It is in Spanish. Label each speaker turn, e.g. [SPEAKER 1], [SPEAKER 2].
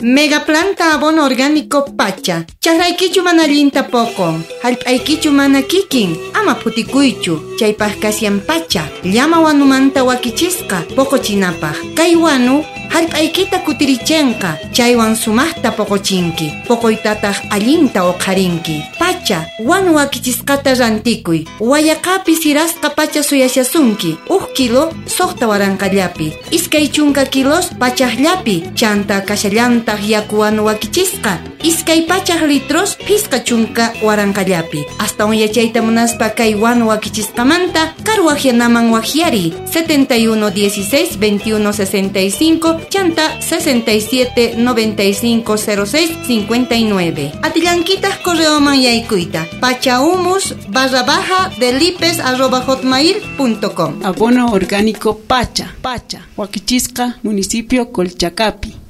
[SPEAKER 1] Megaplanta abono orgánico pacha. Chayraykichu mana linta poco. Hallp'aykichu mana kikin. Ama putikuychu. Chaypaq kasyan pacha. Llama wanumanta wakichisqa poqochinapaq. Kay wanu hallp'aykita kutirichenqa. Chaywan sumaqta poqochinki. Poqoytataq allinta uqharinki. Pacha wanu wakichisqata rantikuy. Wayaqapi sirasqa pacha suyashasunki. 1 kilo soqta waranqallapi. Iskay chunka kilos pachaqllapi. Chanta kashallantaq yaku wanu wakichisqa. Iskay pachaq litros phisqa chunka waranqallapi. Hasta yachayta munaspa kay wanu wakichisqamanta karwahyanaman wahyari. 71 16 21 65 chanta 67 95 06 59. Atillankitas correoman yaykuyta pachahumus_delipes@hotmail.com.
[SPEAKER 2] Abono orgánico Pacha, Huakichisca, municipio Colchacapi.